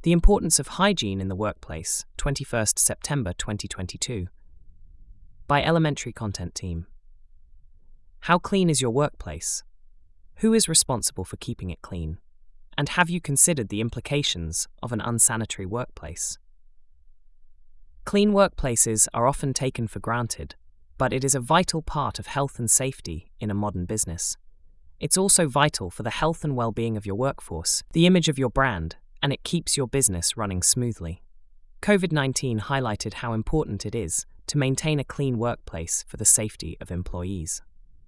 The Importance of Hygiene in the Workplace, 21st September 2022. By Elementary Content Team. How clean is your workplace? Who is responsible for keeping it clean? And have you considered the implications of an unsanitary workplace? Clean workplaces are often taken for granted, but it is a vital part of health and safety in a modern business. It's also vital for the health and well-being of your workforce, the image of your brand, and it keeps your business running smoothly. COVID-19 highlighted how important it is to maintain a clean workplace for the safety of employees.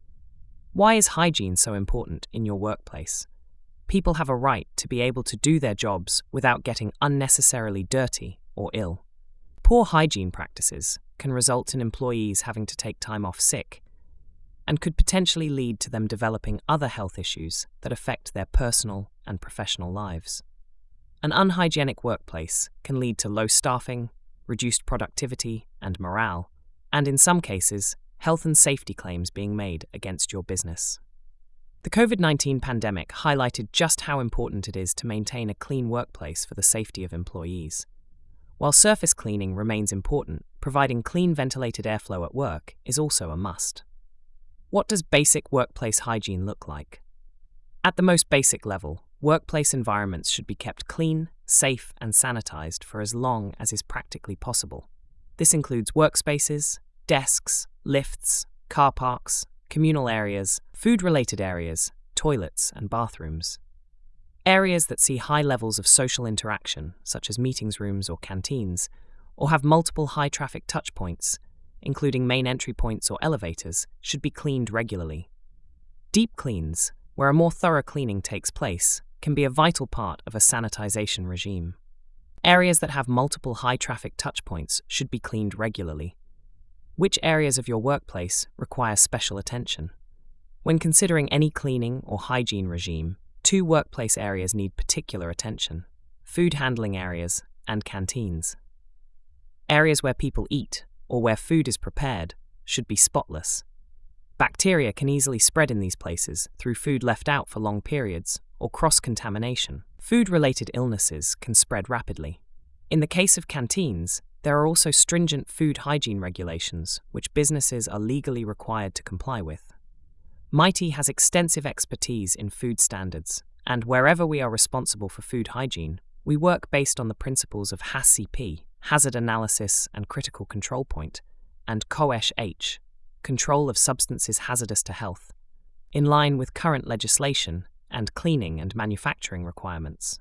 Why is hygiene so important in your workplace? People have a right to be able to do their jobs without getting unnecessarily dirty or ill. Poor hygiene practices can result in employees having to take time off sick and could potentially lead to them developing other health issues that affect their personal and professional lives. An unhygienic workplace can lead to low staffing, reduced productivity and morale, and in some cases, health and safety claims being made against your business. The COVID-19 pandemic highlighted just how important it is to maintain a clean workplace for the safety of employees. While surface cleaning remains important, providing clean ventilated airflow at work is also a must. What does basic workplace hygiene look like? At the most basic level, workplace environments should be kept clean, safe, and sanitized for as long as is practically possible. This includes workspaces, desks, lifts, car parks, communal areas, food-related areas, toilets, and bathrooms. Areas that see high levels of social interaction, such as meetings rooms or canteens, or have multiple high-traffic touchpoints, including main entry points or elevators, should be cleaned regularly. Deep cleans, where a more thorough cleaning takes place, can be a vital part of a sanitization regime. Areas that have multiple high-traffic touchpoints should be cleaned regularly. Which areas of your workplace require special attention? When considering any cleaning or hygiene regime, two workplace areas need particular attention: food handling areas and canteens. Areas where people eat or where food is prepared should be spotless. Bacteria can easily spread in these places through food left out for long periods or cross-contamination. Food-related illnesses can spread rapidly. In the case of canteens, there are also stringent food hygiene regulations which businesses are legally required to comply with. Mighty has extensive expertise in food standards, and wherever we are responsible for food hygiene, we work based on the principles of HACCP, Hazard Analysis and Critical Control Point, and COSH, Control of Substances Hazardous to Health, in line with current legislation and cleaning and manufacturing requirements.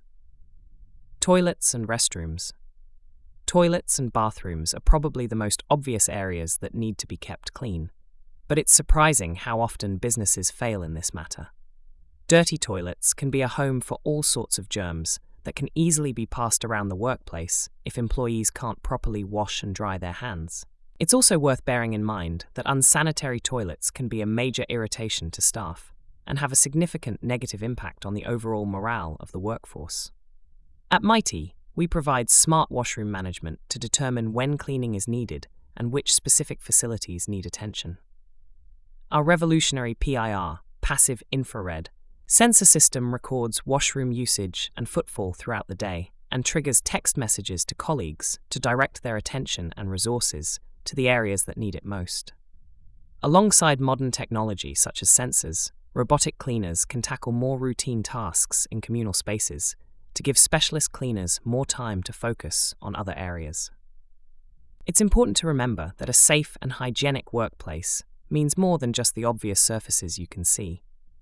Toilets and restrooms. Toilets and bathrooms are probably the most obvious areas that need to be kept clean, but it's surprising how often businesses fail in this matter. Dirty toilets can be a home for all sorts of germs that can easily be passed around the workplace if employees can't properly wash and dry their hands. It's also worth bearing in mind that unsanitary toilets can be a major irritation to staff and have a significant negative impact on the overall morale of the workforce. At Mighty, we provide smart washroom management to determine when cleaning is needed and which specific facilities need attention. Our revolutionary PIR, passive infrared, sensor system records washroom usage and footfall throughout the day and triggers text messages to colleagues to direct their attention and resources to the areas that need it most. Alongside modern technology such as sensors, robotic cleaners can tackle more routine tasks in communal spaces to give specialist cleaners more time to focus on other areas. It's important to remember that a safe and hygienic workplace means more than just the obvious surfaces you can see.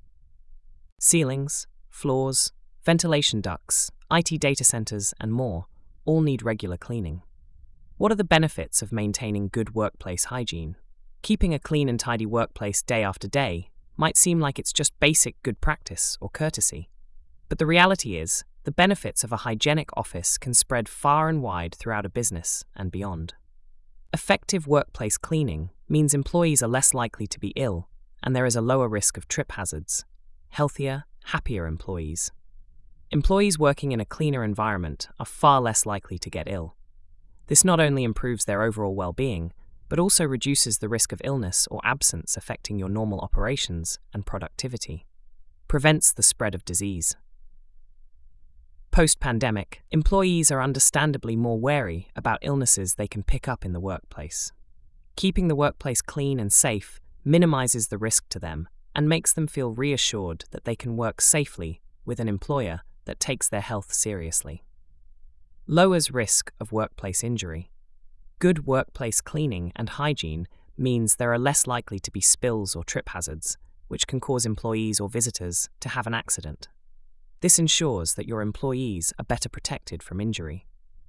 Ceilings, floors, ventilation ducts, IT data centers, and more all need regular cleaning. What are the benefits of maintaining good workplace hygiene? Keeping a clean and tidy workplace day after day might seem like it's just basic good practice or courtesy. But the reality is, the benefits of a hygienic office can spread far and wide throughout a business and beyond. Effective workplace cleaning means employees are less likely to be ill, and there is a lower risk of trip hazards. Healthier, happier employees. Employees working in a cleaner environment are far less likely to get ill. This not only improves their overall well-being, but also reduces the risk of illness or absence affecting your normal operations and productivity. Prevents the spread of disease. Post-pandemic, employees are understandably more wary about illnesses they can pick up in the workplace. Keeping the workplace clean and safe minimizes the risk to them and makes them feel reassured that they can work safely with an employer that takes their health seriously. Lowers risk of workplace injury. Good workplace cleaning and hygiene means there are less likely to be spills or trip hazards, which can cause employees or visitors to have an accident. This ensures that your employees are better protected from injury.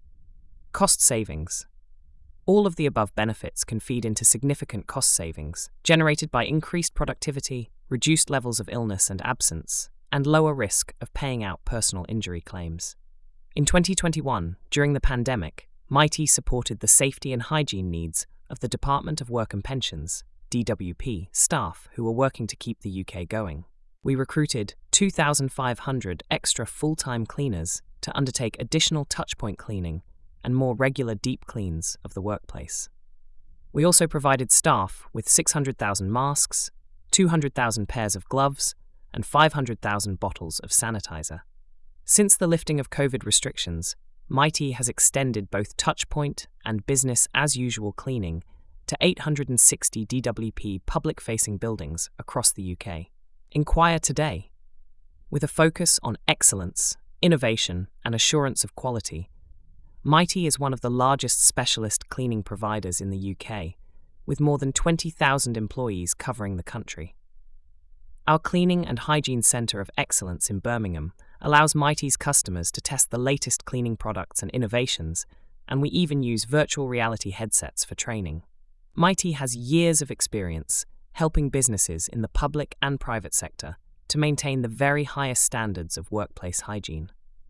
Cost savings. All of the above benefits can feed into significant cost savings, generated by increased productivity, reduced levels of illness and absence, and lower risk of paying out personal injury claims. In 2021, during the pandemic, Mitie supported the safety and hygiene needs of the Department of Work and Pensions, DWP, staff who were working to keep the UK going. We recruited 2,500 extra full-time cleaners to undertake additional touchpoint cleaning and more regular deep cleans of the workplace. We also provided staff with 600,000 masks, 200,000 pairs of gloves, and 500,000 bottles of sanitizer. Since the lifting of COVID restrictions, Mitie has extended both touchpoint and business-as-usual cleaning to 860 DWP public-facing buildings across the UK. Inquire today. With a focus on excellence, innovation, and assurance of quality, Mitie is one of the largest specialist cleaning providers in the UK, with more than 20,000 employees covering the country. Our Cleaning and Hygiene Centre of Excellence in Birmingham allows Mitie's customers to test the latest cleaning products and innovations, and we even use virtual reality headsets for training. Mitie has years of experience helping businesses in the public and private sector to maintain the very highest standards of workplace hygiene.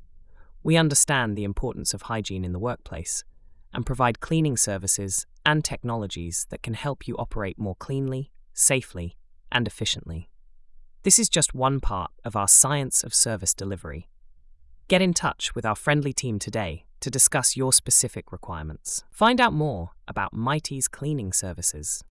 We understand the importance of hygiene in the workplace and provide cleaning services and technologies that can help you operate more cleanly, safely, and efficiently. This is just one part of our science of service delivery. Get in touch with our friendly team today to discuss your specific requirements. Find out more about Mitie's cleaning services.